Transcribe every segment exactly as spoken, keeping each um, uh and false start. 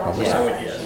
Probably so.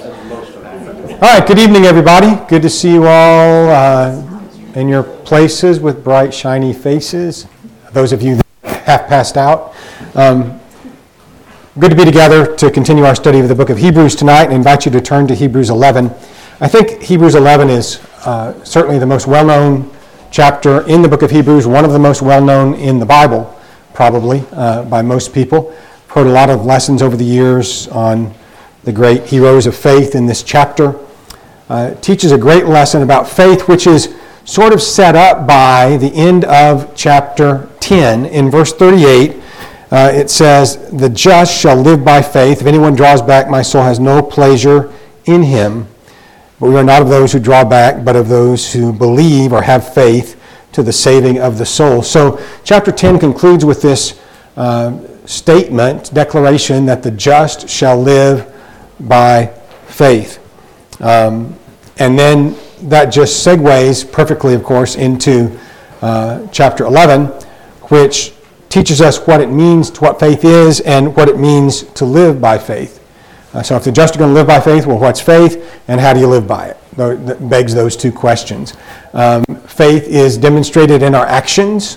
All right, good evening, everybody. Good to see you all uh, in your places with bright, shiny faces. Those of you that have passed out. Um, good to be together to continue our study of the book of Hebrews tonight, and invite you to turn to Hebrews eleven. I think Hebrews eleven is uh, certainly the most well-known chapter in the book of Hebrews, one of the most well-known in the Bible, probably, uh, by most people. I've heard a lot of lessons over the years on the great heroes of faith in this chapter. Uh, it teaches a great lesson about faith, which is sort of set up by the end of chapter ten. In verse thirty-eight, uh, it says, "The just shall live by faith. If anyone draws back, my soul has no pleasure in him. But we are not of those who draw back, but of those who believe or have faith to the saving of the soul." So chapter ten concludes with this uh, statement, declaration, that the just shall live by faith. Um, and then that just segues perfectly, of course, into uh, chapter eleven, which teaches us what it means, to what faith is, and what it means to live by faith. Uh, so if the just are going to live by faith, well, what's faith, and how do you live by it? That begs those two questions. Um, faith is demonstrated in our actions.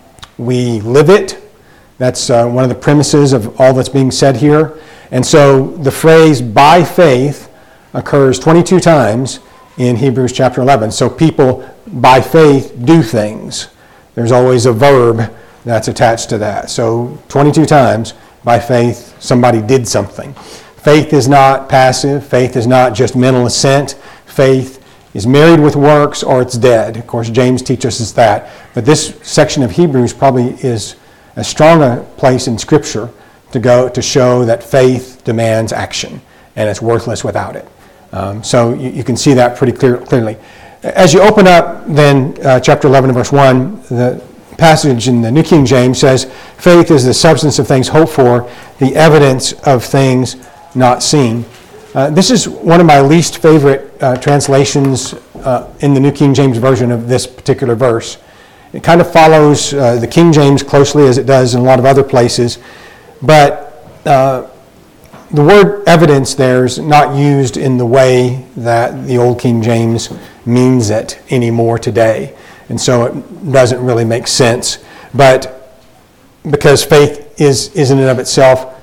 We live it. That's uh, one of the premises of all that's being said here. And so the phrase "by faith" occurs twenty-two times in Hebrews chapter eleven. So people, by faith, do things. There's always a verb that's attached to that. So twenty-two times, by faith, somebody did something. Faith is not passive. Faith is not just mental assent. Faith is married with works, or it's dead. Of course, James teaches us that. But this section of Hebrews probably is as strong a place in Scripture to go to show that faith demands action, and it's worthless without it. Um, so you, you can see that pretty clear, clearly. As you open up then uh, chapter eleven, verse one, the passage in the New King James says, "Faith is the substance of things hoped for, the evidence of things not seen." Uh, this is one of my least favorite uh, translations uh, in the New King James Version of this particular verse. It kind of follows uh, the King James closely, as it does in a lot of other places. But uh, the word evidence there is not used in the way that the Old King James means it anymore today. And so it doesn't really make sense. But because faith is, is in and of itself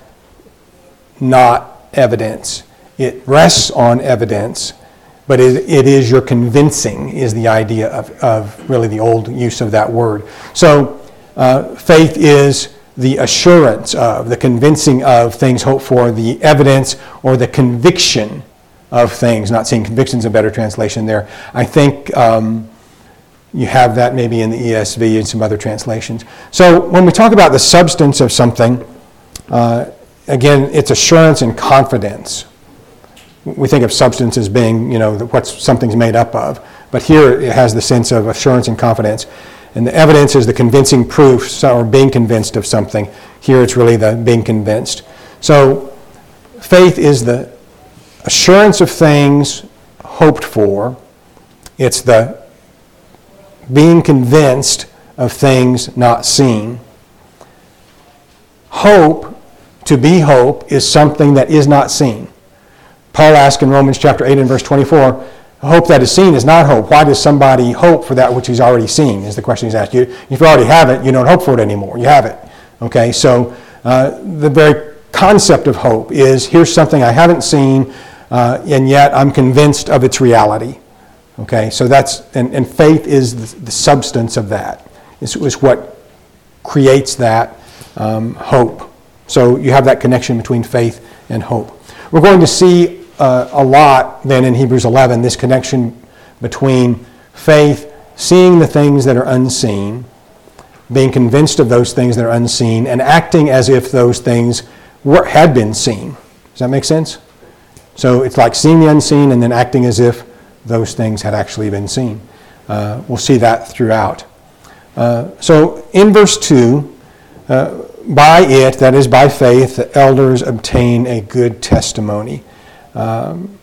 not evidence. It rests on evidence, but it, it is your convincing is the idea of, of really the old use of that word. So uh, faith is the assurance of, the convincing of things hoped for, the evidence or the conviction of things. Not saying conviction is a better translation there. I think um, you have that maybe in the E S V and some other translations. So when we talk about the substance of something, uh, again, it's assurance and confidence. We think of substance as being, you know, what something's made up of. But here it has the sense of assurance and confidence. And the evidence is the convincing proof, or being convinced of something. Here it's really the being convinced. So faith is the assurance of things hoped for. It's the being convinced of things not seen. Hope, to be hope, is something that is not seen. Paul asks in Romans chapter eight and verse twenty-four, "Hope that is seen is not hope. Why does somebody hope for that which he's already seen?" is the question he's asked. You, if you already have it, you don't hope for it anymore. You have it. Okay, so uh, the very concept of hope is, here's something I haven't seen, uh, and yet I'm convinced of its reality. Okay, so that's, and, and faith is the, the substance of that. It's, it's what creates that um, hope. So you have that connection between faith and hope. We're going to see Uh, a lot then in Hebrews eleven, this connection between faith, seeing the things that are unseen, being convinced of those things that are unseen, and acting as if those things were, had been seen. Does that make sense? So it's like seeing the unseen and then acting as if those things had actually been seen. Uh, we'll see that throughout. Uh, so in verse two, uh, by it, that is by faith, the elders obtain a good testimony. Um,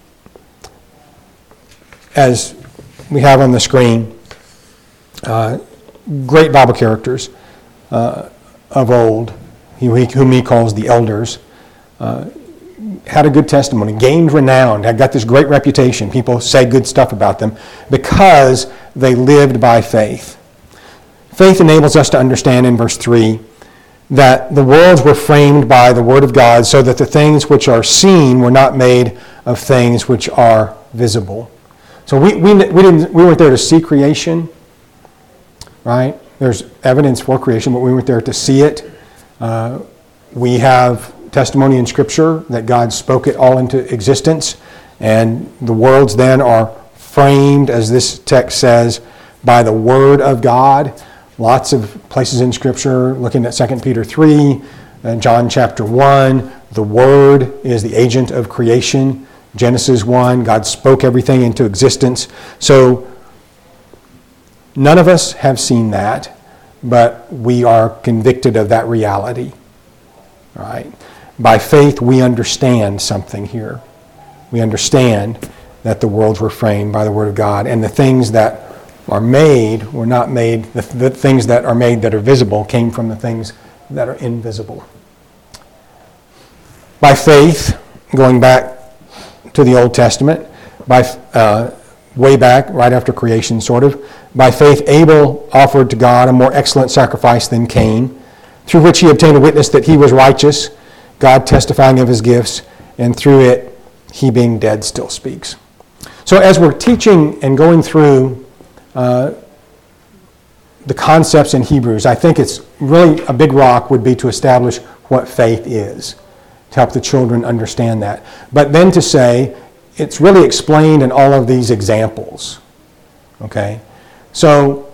as we have on the screen, uh, great Bible characters uh, of old, whom he calls the elders, uh, had a good testimony, gained renown, had got this great reputation. People say good stuff about them because they lived by faith. Faith enables us to understand in verse three that the worlds were framed by the Word of God so that the things which are seen were not made of things which are visible. So we, we, we, didn't, we weren't there to see creation, right? There's evidence for creation, but we weren't there to see it. Uh, we have testimony in Scripture that God spoke it all into existence, and the worlds then are framed, as this text says, by the Word of God. Lots of places in Scripture, looking at Second Peter three, and John chapter one, the Word is the agent of creation. Genesis one, God spoke everything into existence. So none of us have seen that, but we are convicted of that reality. All right? By faith, we understand something here. We understand that the worlds were framed by the Word of God, and the things that are made were not made, the, the things that are made that are visible came from the things that are invisible. By faith, going back to the Old Testament, by uh, way back, right after creation, sort of, by faith Abel offered to God a more excellent sacrifice than Cain, through which he obtained a witness that he was righteous, God testifying of his gifts, and through it, he being dead still speaks. So as we're teaching and going through uh, the concepts in Hebrews, I think it's really a big rock would be to establish what faith is, to help the children understand that. But then to say, it's really explained in all of these examples. Okay? So,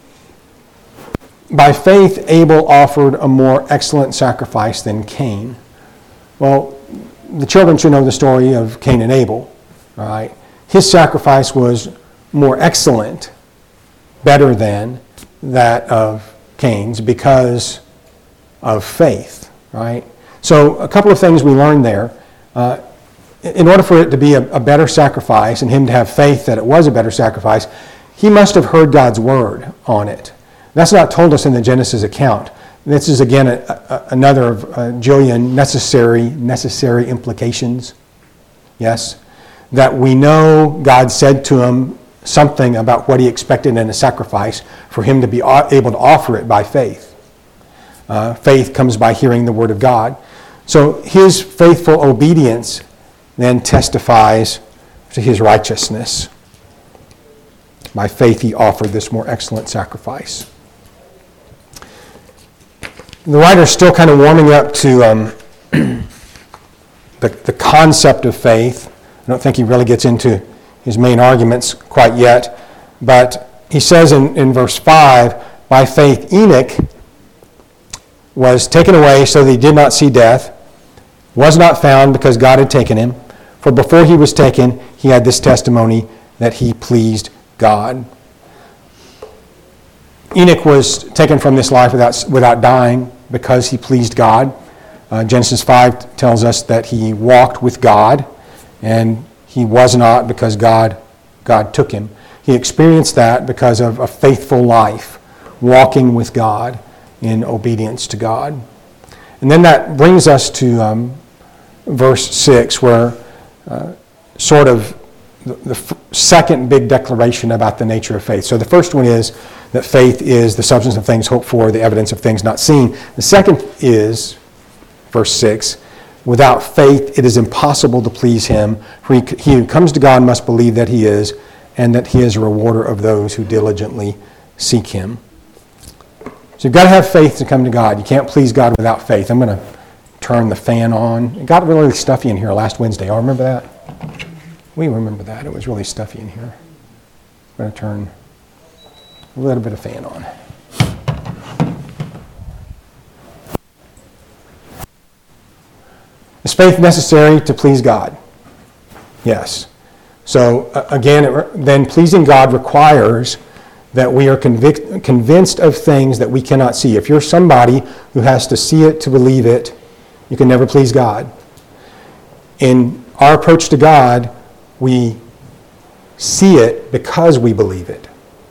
by faith, Abel offered a more excellent sacrifice than Cain. Well, the children should know the story of Cain and Abel. All right? His sacrifice was more excellent, better than that of Cain's because of faith. Right? So, a couple of things we learned there. Uh, in order for it to be a, a better sacrifice and him to have faith that it was a better sacrifice, he must have heard God's word on it. That's not told us in the Genesis account. This is, again, a, a, another of a jillion necessary, necessary implications. Yes? That we know God said to him something about what he expected in a sacrifice for him to be able to offer it by faith. Uh, faith comes by hearing the word of God. So his faithful obedience then testifies to his righteousness. By faith he offered this more excellent sacrifice. The writer's still kind of warming up to um, the, the concept of faith. I don't think he really gets into his main arguments quite yet. But he says in, in verse five, by faith Enoch was taken away so that he did not see death, was not found because God had taken him. For before he was taken, he had this testimony that he pleased God. Enoch was taken from this life without, without dying because he pleased God. Uh, Genesis five tells us that he walked with God, and he was not because God, God took him. He experienced that because of a faithful life, walking with God in obedience to God. And then that brings us to um, verse six, where uh, sort of the, the f- second big declaration about the nature of faith. So the first one is that faith is the substance of things hoped for, the evidence of things not seen. The second is, verse six, without faith it is impossible to please him, for he, he who comes to God must believe that he is, and that he is a rewarder of those who diligently seek him. So you've got to have faith to come to God. You can't please God without faith. I'm going to turn the fan on. It got really stuffy in here last Wednesday. Oh, remember that? We remember that. It was really stuffy in here. I'm going to turn a little bit of fan on. Is faith necessary to please God? Yes. So uh, again, it, then pleasing God requires that we are convic- convinced of things that we cannot see. If you're somebody who has to see it to believe it, you can never please God. In our approach to God, we see it because we believe it.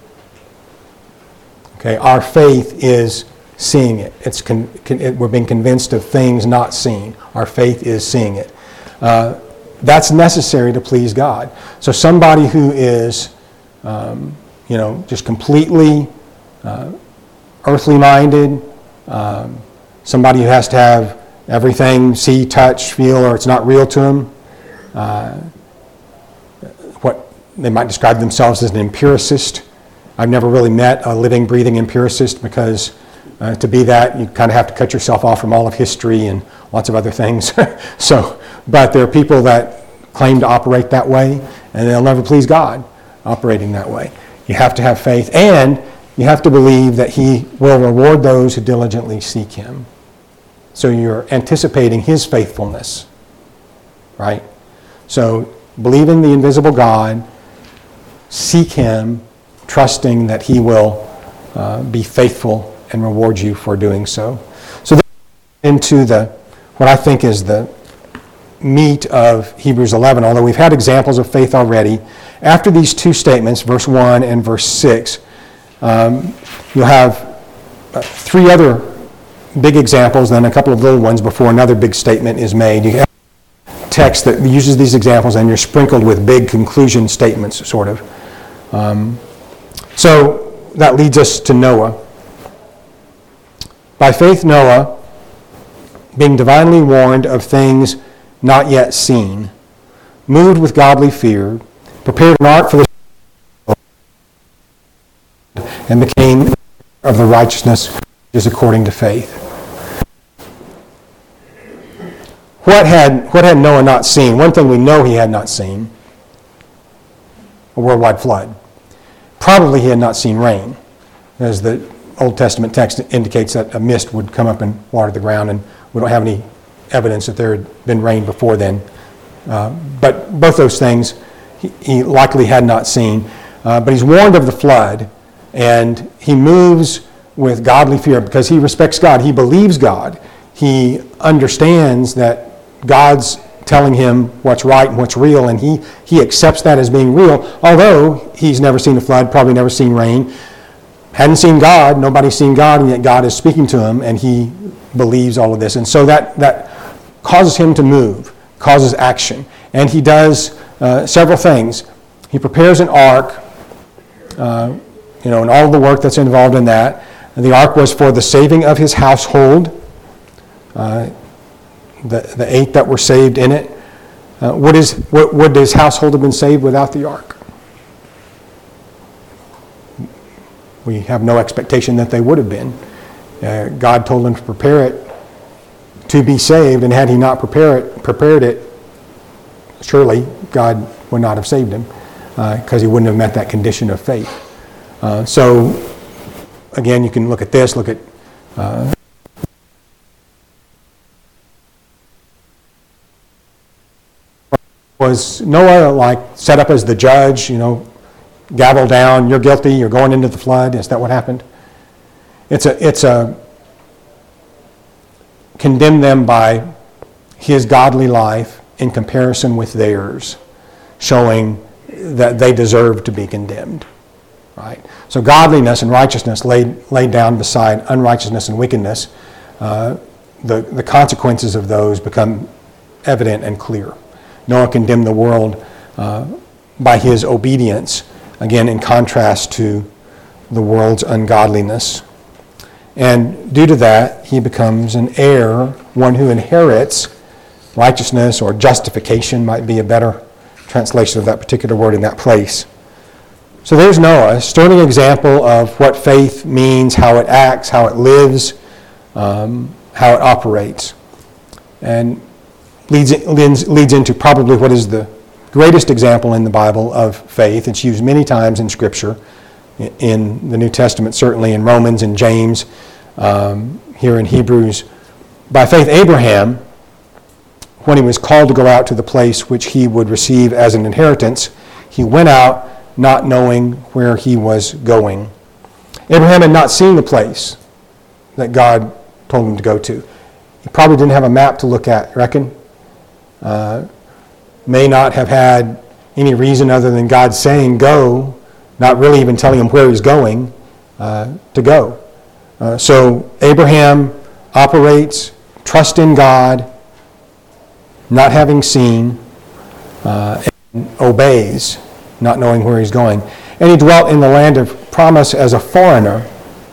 Okay, our faith is seeing it. It's con- con- it. We're being convinced of things not seen. Our faith is seeing it. Uh, that's necessary to please God. So somebody who is, um, you know, just completely uh, earthly minded, um, somebody who has to have everything see, touch, feel, or it's not real to them. Uh, what they might describe themselves as an empiricist. I've never really met a living, breathing empiricist because uh, to be that, you kind of have to cut yourself off from all of history and lots of other things. So, but there are people that claim to operate that way, and they'll never please God operating that way. You have to have faith, and you have to believe that He will reward those who diligently seek Him. So you're anticipating His faithfulness, right? So believe in the invisible God, seek Him, trusting that He will uh, be faithful and reward you for doing so. So then into the what I think is the meat of Hebrews eleven, although we've had examples of faith already. After these two statements, verse one and verse six, um, you'll have uh, three other big examples, then a couple of little ones before another big statement is made. You have text that uses these examples, and you're sprinkled with big conclusion statements, sort of. Um, so that leads us to Noah. By faith, Noah, being divinely warned of things not yet seen, moved with godly fear, prepared an ark for the and became of the righteousness which is according to faith. What had, what had Noah not seen? One thing we know he had not seen, a worldwide flood. Probably he had not seen rain, as the Old Testament text indicates that a mist would come up and water the ground, and we don't have any evidence that there had been rain before then. Uh, but both those things he, he likely had not seen. Uh, but he's warned of the flood, and he moves with godly fear because he respects God. He believes God. He understands that God's telling him what's right and what's real, and he, he accepts that as being real, although he's never seen a flood, probably never seen rain, hadn't seen God, nobody's seen God, and yet God is speaking to him, and he believes all of this. And so that, that causes him to move, causes action. And he does uh, several things. He prepares an ark, uh, you know, and all the work that's involved in that. And the ark was for the saving of his household, uh, the, the eight that were saved in it. Uh, would, his, would, would his household have been saved without the ark? We have no expectation that they would have been. Uh, God told him to prepare it to be saved, and had he not prepare it, prepared it, surely God would not have saved him because uh, he wouldn't have met that condition of faith. Uh, so, again, you can look at this, look at uh, was Noah like set up as the judge, you know, gavel down, you're guilty, you're going into the flood? Is that what happened? It's a, it's a, condemn them by his godly life in comparison with theirs, showing that they deserve to be condemned, right? So godliness and righteousness laid, laid down beside unrighteousness and wickedness, uh, the, the consequences of those become evident and clear. Noah condemned the world uh, by his obedience, again in contrast to the world's ungodliness. And due to that, he becomes an heir, one who inherits righteousness, or justification might be a better translation of that particular word in that place. So there's Noah, a sterling example of what faith means, how it acts, how it lives, um, how it operates. And leads, leads, leads into probably what is the greatest example in the Bible of faith. It's used many times in Scripture, in the New Testament, certainly in Romans and James, um, here in Hebrews. By faith, Abraham, when he was called to go out to the place which he would receive as an inheritance, he went out not knowing where he was going. Abraham had not seen the place that God told him to go to. He probably didn't have a map to look at, reckon? Uh, may not have had any reason other than God saying go, not really even telling him where he's going uh, to go. Uh, so Abraham operates, trust in God, not having seen, uh, and obeys, not knowing where he's going. And he dwelt in the land of promise as a foreigner.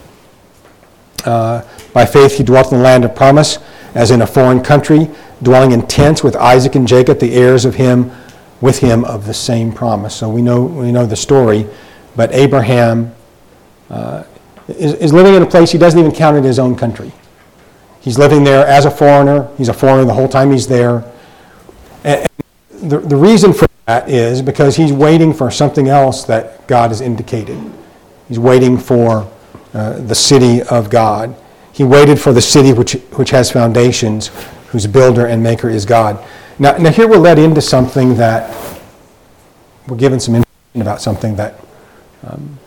Uh, by faith he dwelt in the land of promise as in a foreign country, dwelling in tents with Isaac and Jacob, the heirs of him, with him of the same promise. So we know we know the story, but Abraham uh, is, is living in a place he doesn't even count it his own country. He's living there as a foreigner. He's a foreigner the whole time he's there. And the, the reason for that is because he's waiting for something else that God has indicated. He's waiting for uh, the city of God. He waited for the city which which has foundations, whose builder and maker is God. Now, now here we're led into something that, we're given some information about something that um,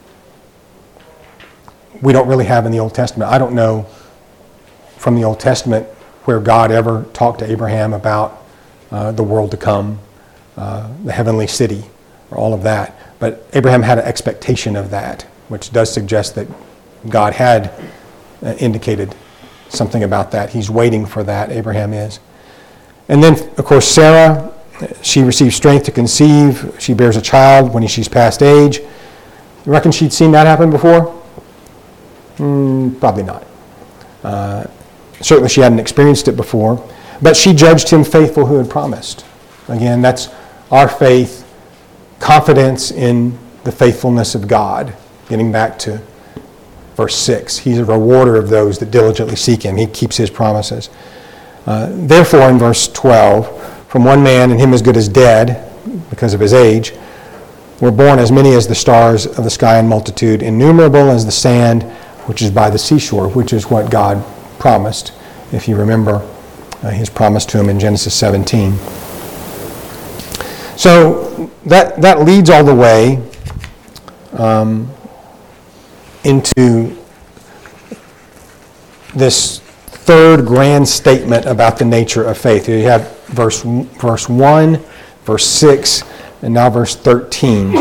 we don't really have in the Old Testament. I don't know from the Old Testament where God ever talked to Abraham about uh, the world to come, uh, the heavenly city, or all of that. But Abraham had an expectation of that, which does suggest that God had uh, indicated something about that. He's waiting for that, Abraham is. And then, of course, Sarah, she receives strength to conceive. She bears a child when she's past age. You reckon she'd seen that happen before? Mm, probably not. Uh, certainly she hadn't experienced it before. But she judged him faithful who had promised. Again, that's our faith, confidence in the faithfulness of God. Getting back to verse six. He's a rewarder of those that diligently seek him. He keeps his promises. Uh, therefore, in verse twelve, from one man, and him as good as dead, because of his age, were born as many as the stars of the sky in multitude, innumerable as the sand which is by the seashore, which is what God promised, if you remember uh, his promise to him in Genesis seventeen. So that, that leads all the way um, into this third grand statement about the nature of faith. Here you have verse verse one, verse six, and now verse thirteen.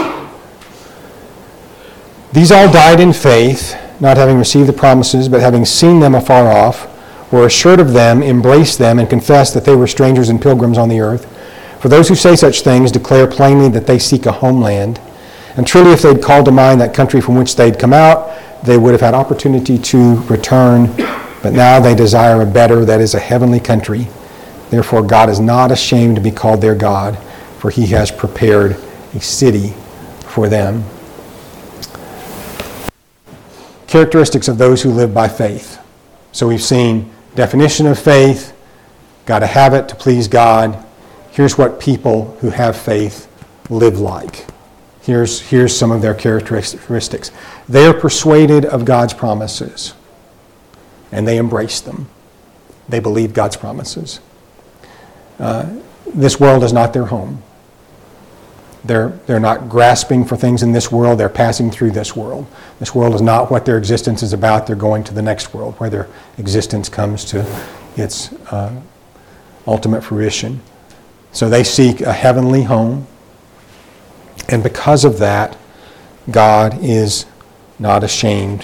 These all died in faith, not having received the promises, but having seen them afar off, were assured of them, embraced them, and confessed that they were strangers and pilgrims on the earth. For those who say such things declare plainly that they seek a homeland. And truly, if they'd called to mind that country from which they'd come out, they would have had opportunity to return. But now they desire a better, that is, a heavenly country. Therefore, God is not ashamed to be called their God, for he has prepared a city for them. Characteristics of those who live by faith. So we've seen definition of faith, got to have it to please God. Here's what people who have faith live like. Here's, here's some of their characteristics. They are persuaded of God's promises, and they embrace them. They believe God's promises. Uh, this world is not their home. They're, they're not grasping for things in this world. They're passing through this world. This world is not what their existence is about. They're going to the next world, where their existence comes to its uh, ultimate fruition. So they seek a heavenly home. And because of that, God is not ashamed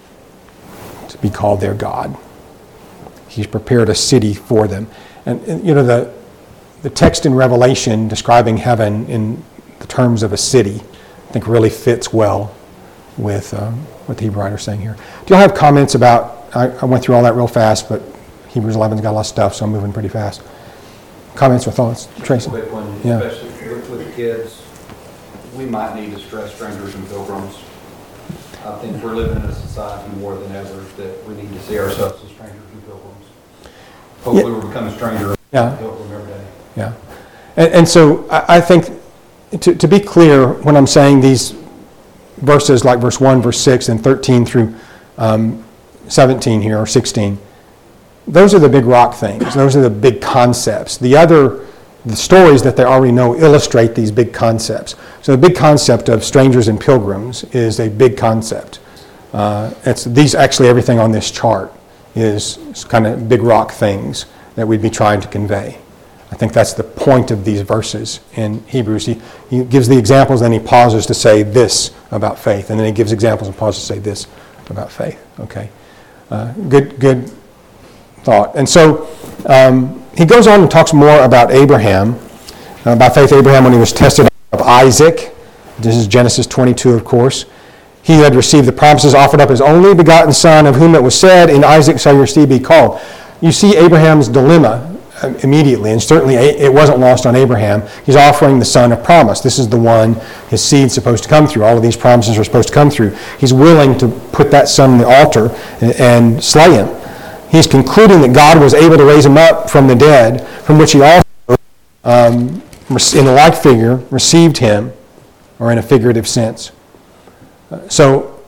to be called their God. He's prepared a city for them. And, and you know, the the text in Revelation describing heaven in the terms of a city, I think really fits well with um, what the Hebrew writer is saying here. Do y'all have comments about, I, I went through all that real fast, but Hebrews eleven's got a lot of stuff, so I'm moving pretty fast. Comments or thoughts? Tracy? Quick one, Yeah. especially with, with the kids. We might need to stress strangers and pilgrims. I think we're living in a society more than ever that we need to see ourselves as strangers and pilgrims. Hopefully yeah. we're becoming stranger yeah. and pilgrim every day. Yeah. And, and so I, I think, to, to be clear, when I'm saying these verses like verse one, verse six, and thirteen through um, seventeen here, or sixteen, those are the big rock things. Those are the big concepts. The other, the stories that they already know illustrate these big concepts. So the big concept of strangers and pilgrims is a big concept. Uh, it's these actually everything on this chart is kind of big rock things that we'd be trying to convey. I think that's the point of these verses in Hebrews. He, he gives the examples, then he pauses to say this about faith, and then he gives examples and pauses to say this about faith. Okay, uh, good, good thought. And so um, he goes on and talks more about Abraham. Uh, by faith, Abraham, when he was tested of Isaac, this is Genesis twenty-two, of course, he who had received the promises offered up his only begotten son, of whom it was said, in Isaac shall your seed be called. You see Abraham's dilemma uh, immediately, and certainly it wasn't lost on Abraham. He's offering the son of promise. This is the one his seed's supposed to come through. All of these promises are supposed to come through. He's willing to put that son on the altar and, and slay him. He's concluding that God was able to raise him up from the dead, from which he also, um, in a like figure, received him, or in a figurative sense. So,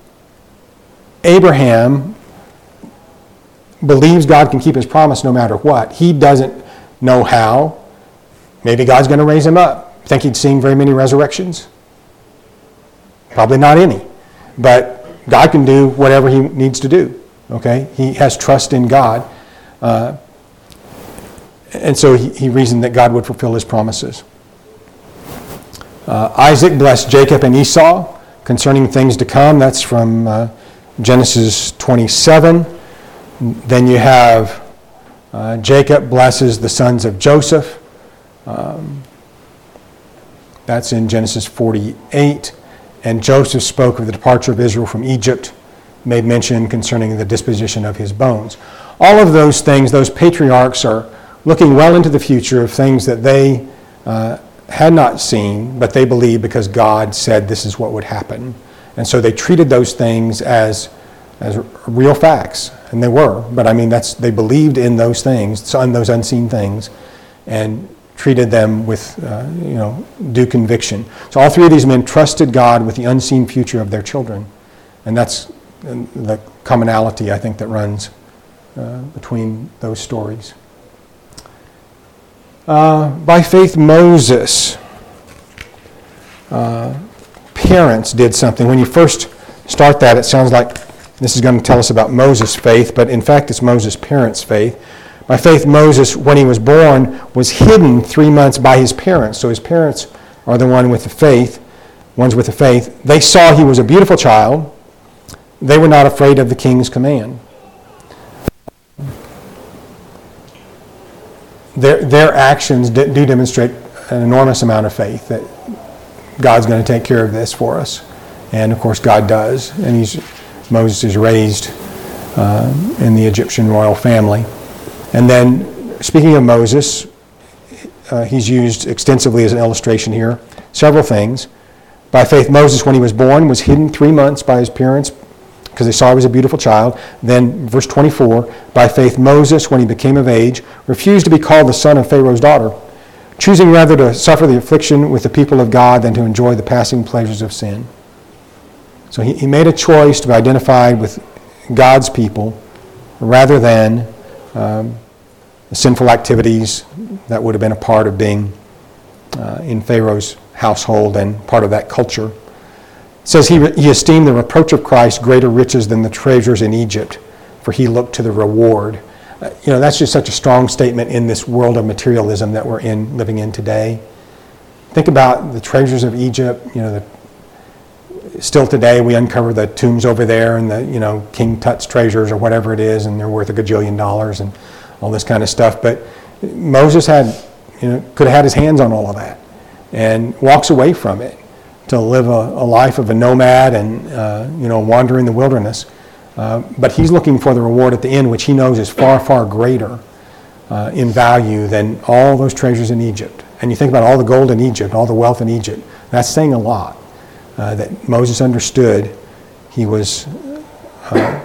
Abraham believes God can keep his promise no matter what. He doesn't know how. Maybe God's going to raise him up. Think he'd seen very many resurrections? Probably not any. But God can do whatever he needs to do. Okay? He has trust in God. Uh, and so he, he reasoned that God would fulfill his promises. Uh, Isaac blessed Jacob and Esau concerning things to come. That's from uh, Genesis twenty-seven. Then you have uh, Jacob blesses the sons of Joseph. Um, that's in Genesis forty-eight. And Joseph spoke of the departure of Israel from Egypt, made mention concerning the disposition of his bones. All of those things, those patriarchs are looking well into the future of things that they uh, had not seen, but they believed because God said this is what would happen. And so they treated those things as as real facts, and they were. But I mean, that's they believed in those things, in those unseen things, and treated them with uh, you know due conviction. So all three of these men trusted God with the unseen future of their children, and that's the commonality I think that runs uh, between those stories. Uh, by faith, Moses' uh, parents did something. When you first start that, it sounds like this is going to tell us about Moses' faith, but in fact it's Moses' parents' faith. By faith, Moses, when he was born, was hidden three months by his parents. So his parents are the one with the faith, ones with the faith. They saw he was a beautiful child. They were not afraid of the king's command. Their, their actions do demonstrate an enormous amount of faith that God's going to take care of this for us. And of course God does. And he's, Moses is raised uh, in the Egyptian royal family. And then, speaking of Moses, uh, he's used extensively as an illustration here. Several things. By faith, Moses, when he was born, was hidden three months by his parents because they saw he was a beautiful child. Then, verse twenty-four, by faith, Moses, when he became of age, refused to be called the son of Pharaoh's daughter, choosing rather to suffer the affliction with the people of God than to enjoy the passing pleasures of sin. So he, he made a choice to be identified with God's people rather than um, the sinful activities that would have been a part of being uh, in Pharaoh's household and part of that culture. It says he, he esteemed the reproach of Christ greater riches than the treasures in Egypt, for he looked to the reward. Uh, you know, that's just such a strong statement in this world of materialism that we're in, living in today. Think about the treasures of Egypt. You know, the, still today we uncover the tombs over there and the, you know, King Tut's treasures or whatever it is, and they're worth a gajillion dollars and all this kind of stuff. But Moses had, you know, could have had his hands on all of that and walks away from it to live a, a life of a nomad and, uh, you know, wander in the wilderness. Uh, but he's looking for the reward at the end, which he knows is far, far greater uh, in value than all those treasures in Egypt. And you think about all the gold in Egypt, all the wealth in Egypt. That's saying a lot. Uh, that Moses understood he was uh,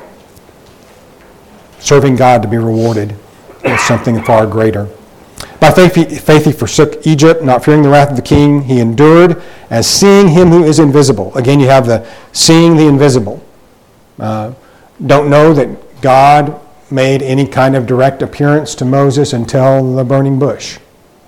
serving God to be rewarded with something far greater. By faith he, faith he forsook Egypt, not fearing the wrath of the king. He endured as seeing him who is invisible. Again, you have the seeing the invisible. Uh, don't know that God made any kind of direct appearance to Moses until the burning bush.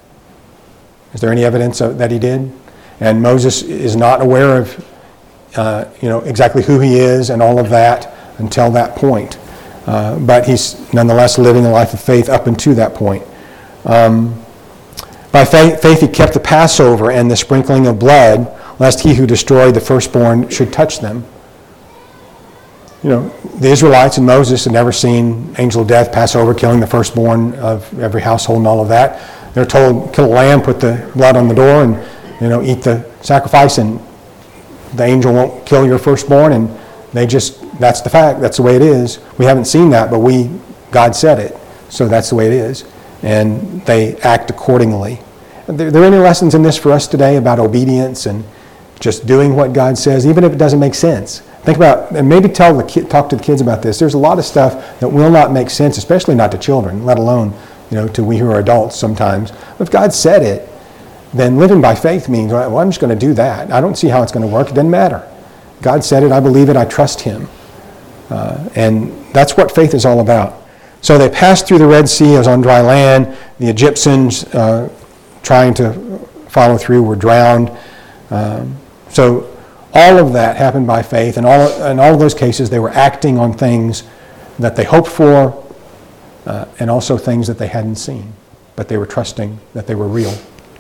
Is there any evidence of, that he did? And Moses is not aware of uh, you know, exactly who he is and all of that until that point. Uh, but he's nonetheless living a life of faith up until that point. Um, by faith, faith he kept the Passover and the sprinkling of blood, lest he who destroyed the firstborn should touch them. you know, the Israelites and Moses had never seen angel of death pass over, killing the firstborn of every household and all of that. They're told, kill a lamb, put the blood on the door, and, you know, eat the sacrifice, and the angel won't kill your firstborn, and they just, that's the fact, that's the way it is. We haven't seen that, but we, God said it, so that's the way it is. And they act accordingly. Are there, are there any lessons in this for us today about obedience and just doing what God says, even if it doesn't make sense? Think about, and maybe tell the kid, talk to the kids about this. There's a lot of stuff that will not make sense, especially not to children, let alone, you know, to we who are adults sometimes. If God said it, then living by faith means, well, I'm just going to do that. I don't see how it's going to work. It doesn't matter. God said it. I believe it. I trust him. Uh, and that's what faith is all about. So they passed through the Red Sea. It was on dry land. The Egyptians uh, trying to follow through were drowned. Um, so all of that happened by faith. And all, in all of those cases, they were acting on things that they hoped for uh, and also things that they hadn't seen. But they were trusting that they were real.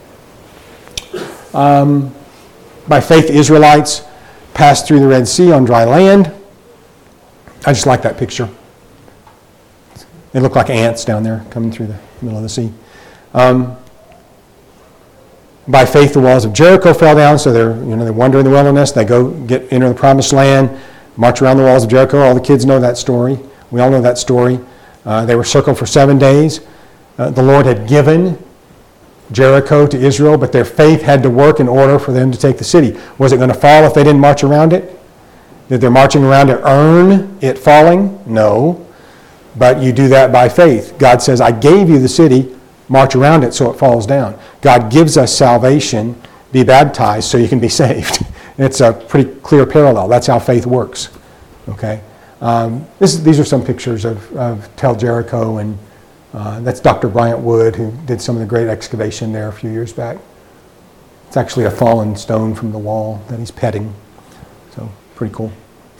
Um, by faith, the Israelites passed through the Red Sea on dry land. I just like that picture. They look like ants down there coming through the middle of the sea. Um, by faith, the walls of Jericho fell down, so they're, you know, they wander in the wilderness. They go get enter the promised land, march around the walls of Jericho. All the kids know that story. We all know that story. Uh, they were circled for seven days. Uh, the Lord had given Jericho to Israel, but their faith had to work in order for them to take the city. Was it going to fall if they didn't march around it? Did their marching around it earn it falling? No. But you do that by faith. God says, I gave you the city, march around it so it falls down. God gives us salvation, be baptized so you can be saved. It's a pretty clear parallel. That's how faith works. Okay. Um, this, these are some pictures of, of Tel Jericho, and uh, that's Doctor Bryant Wood, who did some of the great excavation there a few years back. It's actually a fallen stone from the wall that he's petting. So, pretty cool.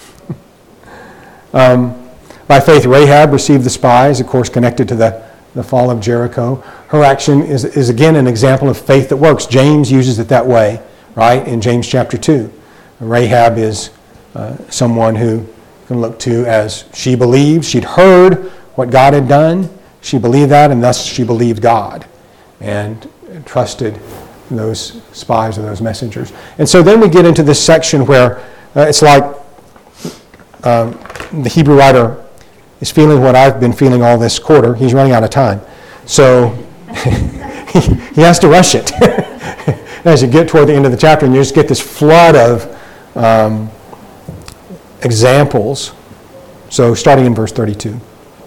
um, by faith, Rahab received the spies, of course, connected to the, the fall of Jericho. Her action is, is, again, an example of faith that works. James uses it that way, right, in James chapter two. Rahab is uh, someone who can look to as she believed. She'd heard what God had done. She believed that, and thus she believed God and trusted those spies or those messengers. And so then we get into this section where uh, it's like um, the Hebrew writer is feeling what I've been feeling all this quarter. He's running out of time. So he, he has to rush it as you get toward the end of the chapter, and you just get this flood of um, examples. So starting in verse thirty-two.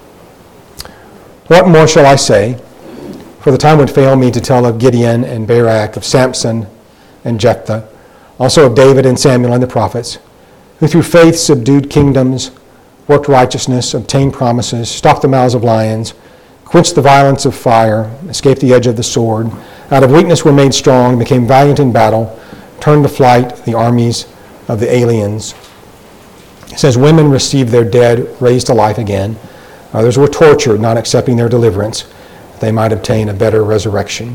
What more shall I say? For the time would fail me to tell of Gideon and Barak, of Samson and Jephthah, also of David and Samuel and the prophets, who through faith subdued kingdoms, worked righteousness, obtained promises, stopped the mouths of lions, quenched the violence of fire, escaped the edge of the sword, out of weakness were made strong, became valiant in battle, turned to flight the armies of the aliens. It says, women received their dead, raised to life again. Others were tortured, not accepting their deliverance. They might obtain a better resurrection.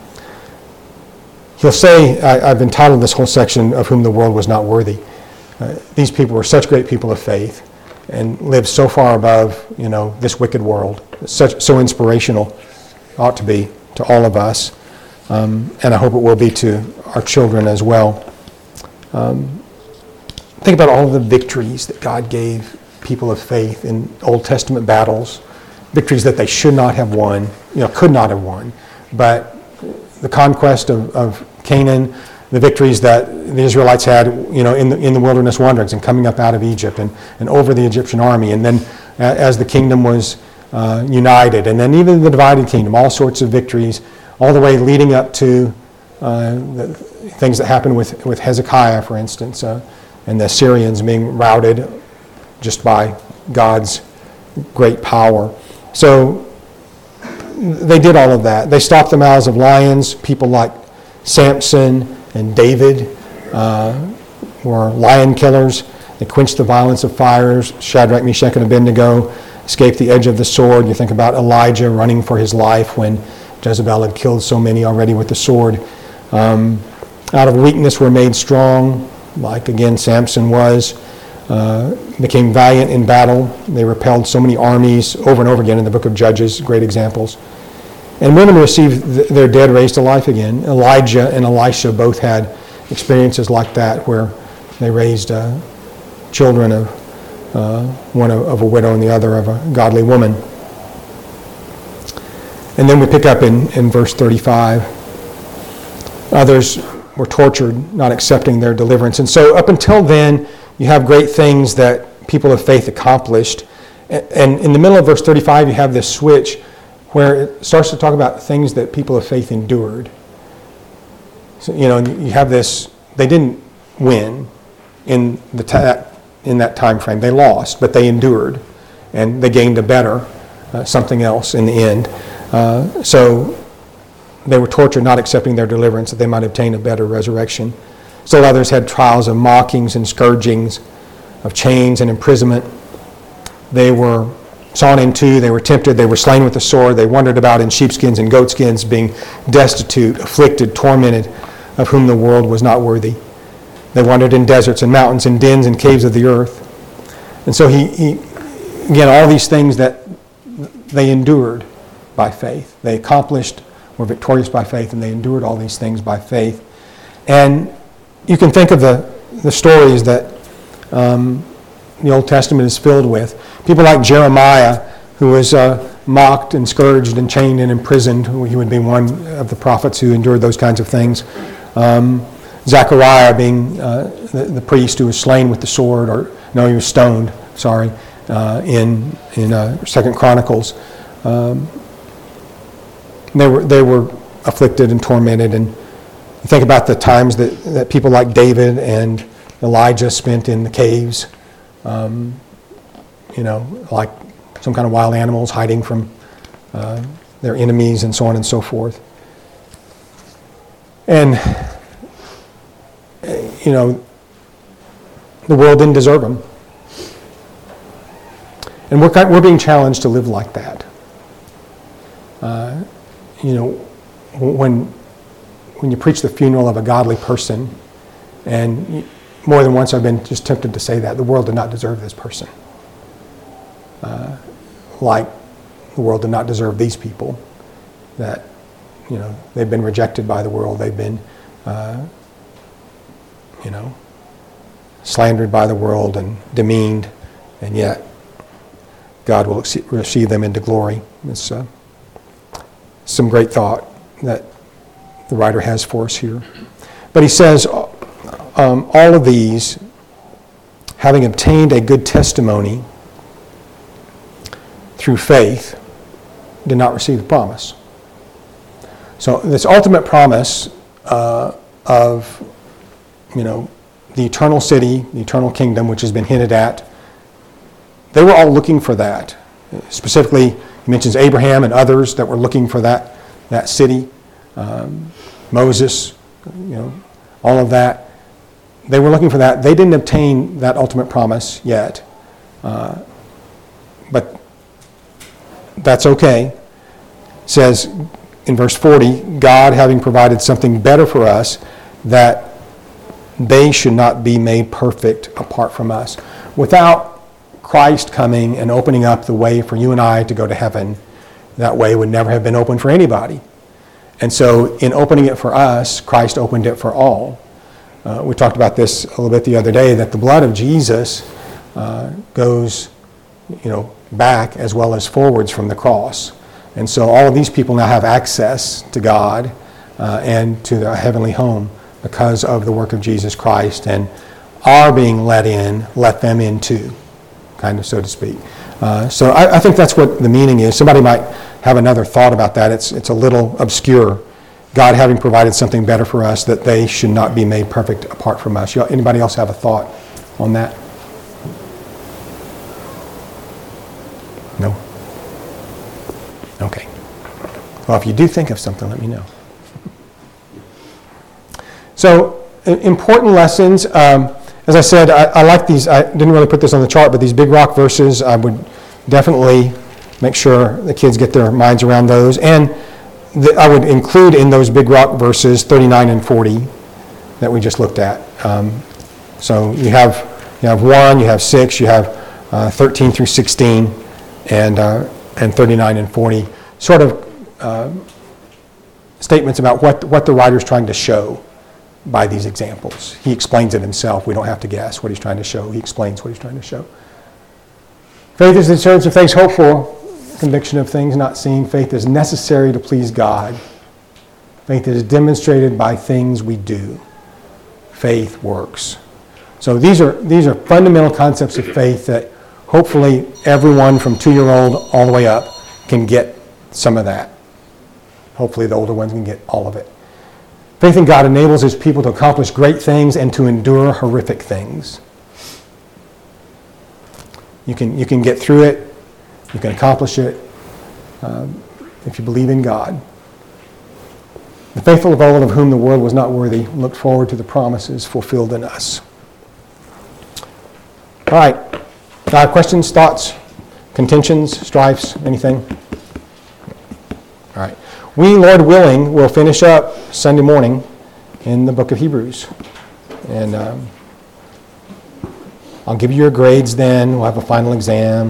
He'll say, I, I've entitled this whole section, of whom the world was not worthy. Uh, these people were such great people of faith and lived so far above, you know, this wicked world. Such so inspirational, ought to be to all of us, um, and I hope it will be to our children as well. Um, think about all of the victories that God gave people of faith in Old Testament battles, victories that they should not have won, you know, could not have won, but the conquest of, of Canaan, the victories that the Israelites had, you know, in the, in the wilderness wanderings and coming up out of Egypt and, and over the Egyptian army, and then as the kingdom was uh, united, and then even the divided kingdom, all sorts of victories, all the way leading up to uh, the things that happened with, with Hezekiah, for instance, uh, and the Assyrians being routed just by God's great power. So they did all of that. They stopped the mouths of lions. People like Samson and David uh, were lion killers. They quenched the violence of fires. Shadrach, Meshach, and Abednego escaped the edge of the sword. You think about Elijah running for his life when Jezebel had killed so many already with the sword. Um, out of weakness were made strong, like again Samson was. uh, became valiant in battle. They repelled so many armies over and over again in the book of Judges, great examples. And women received th- their dead raised to life again. Elijah and Elisha both had experiences like that where they raised uh, children of uh, one of, of a widow and the other of a godly woman. And then we pick up in, in verse thirty-five. Others were tortured, not accepting their deliverance. And so up until then, you have great things that people of faith accomplished. And in the middle of verse thirty-five, you have this switch where it starts to talk about things that people of faith endured. So, you know, you have this, they didn't win in the ta- in that time frame. They lost, but they endured, and they gained a better, uh, something else in the end. Uh, so they were tortured, not accepting their deliverance, that they might obtain a better resurrection. Still others had trials of mockings and scourgings, of chains and imprisonment. They were sawn in two, they were tempted, they were slain with the sword, they wandered about in sheepskins and goatskins, being destitute, afflicted, tormented, of whom the world was not worthy. They wandered in deserts and mountains and dens and caves of the earth. And so he, he again, all these things that they endured by faith. They accomplished, were victorious by faith, and they endured all these things by faith. And you can think of the, the stories that um, the Old Testament is filled with. People like Jeremiah, who was uh, mocked and scourged and chained and imprisoned. He would be one of the prophets who endured those kinds of things. Um, Zechariah being uh, the, the priest who was slain with the sword, or no, he was stoned, sorry, uh, in in uh, Second Chronicles. Um, they were they were afflicted and tormented. And you think about the times that, that people like David and Elijah spent in the caves, um, you know, like some kind of wild animals hiding from uh, their enemies and so on and so forth. And, you know, the world didn't deserve them. And we're, we're being challenged to live like that. Uh, you know, when, when you preach the funeral of a godly person, and more than once I've been just tempted to say that, the world did not deserve this person. Uh, like the world did not deserve these people, that, you know, they've been rejected by the world, they've been, uh, you know, slandered by the world and demeaned, and yet God will receive them into glory. It's uh, some great thought that the writer has for us here. But he says, um, all of these, having obtained a good testimony through faith, did not receive the promise. So this ultimate promise uh, of, you know, the eternal city, the eternal kingdom, which has been hinted at, they were all looking for that. Specifically, he mentions Abraham and others that were looking for that, that city. Um, Moses, you know, all of that. They were looking for that. They didn't obtain that ultimate promise yet. Uh, but that's okay. It says in verse forty, God having provided something better for us, that they should not be made perfect apart from us. Without Christ coming and opening up the way for you and I to go to heaven, that way would never have been open for anybody. And so in opening it for us, Christ opened it for all. Uh, we talked about this a little bit the other day, that the blood of Jesus uh, goes, you know, back as well as forwards from the cross. And so all of these people now have access to God uh, and to their heavenly home because of the work of Jesus Christ, and are being let in, let them in too, kind of, so to speak. Uh, so I, I think that's what the meaning is. Somebody might have another thought about that. It's it's a little obscure. God having provided something better for us, that they should not be made perfect apart from us. Anybody else have a thought on that? No? Okay. Well, if you do think of something, let me know. So, important lessons. Um, as I said, I, I like these. I didn't really put this on the chart, but these big rock verses, I would definitely make sure the kids get their minds around those. And the, I would include in those big rock verses thirty-nine and forty that we just looked at. Um, so you have You have one, you have six, you have uh, thirteen through sixteen, and uh, and thirty-nine and forty, sort of uh, statements about what, what the writer's trying to show by these examples. He explains it himself. We don't have to guess what he's trying to show. He explains what he's trying to show. Faith is the assurance of things hoped for, conviction of things not seen. Faith is necessary to please God. Faith is demonstrated by things we do. Faith works. So these are these are fundamental concepts of faith that hopefully everyone from two-year-old all the way up can get some of that. Hopefully the older ones can get all of it. Faith in God enables his people to accomplish great things and to endure horrific things. You can, you can get through it. You can accomplish it um, if you believe in God. The faithful of old, of whom the world was not worthy, looked forward to the promises fulfilled in us. All right. Uh, questions, thoughts, contentions, strifes, anything? All right. We, Lord willing, will finish up Sunday morning in the book of Hebrews. And um, I'll give you your grades then. We'll have a final exam.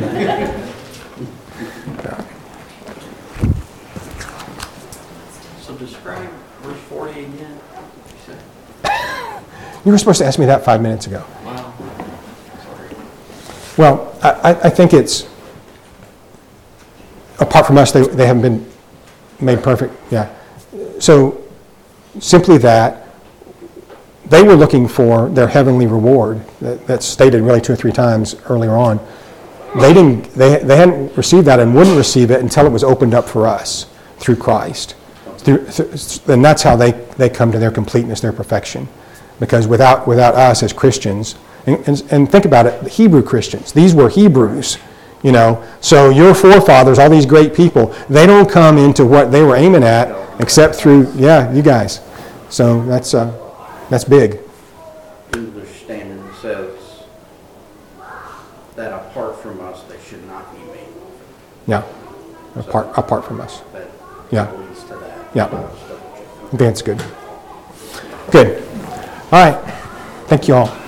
So describe verse forty again. You were supposed to ask me that five minutes ago. Wow. Sorry. Well, I, I think it's, apart from us, they, they haven't been made perfect. Yeah. So simply that, they were looking for their heavenly reward. That, that's stated really two or three times earlier on. They didn't. They they hadn't received that and wouldn't receive it until it was opened up for us through Christ. Through, th- and that's how they, they come to their completeness, their perfection. Because without without us as Christians, and, and, and think about it, the Hebrew Christians. These were Hebrews. You know, so your forefathers, all these great people, they don't come into what they were aiming at except through, yeah, you guys. So that's uh, that's big. English Standard says that apart from us, they should not be made. Yeah, apart apart from us. That Yeah. leads to that. Yeah. Okay, that's good. Good. All right. Thank you all.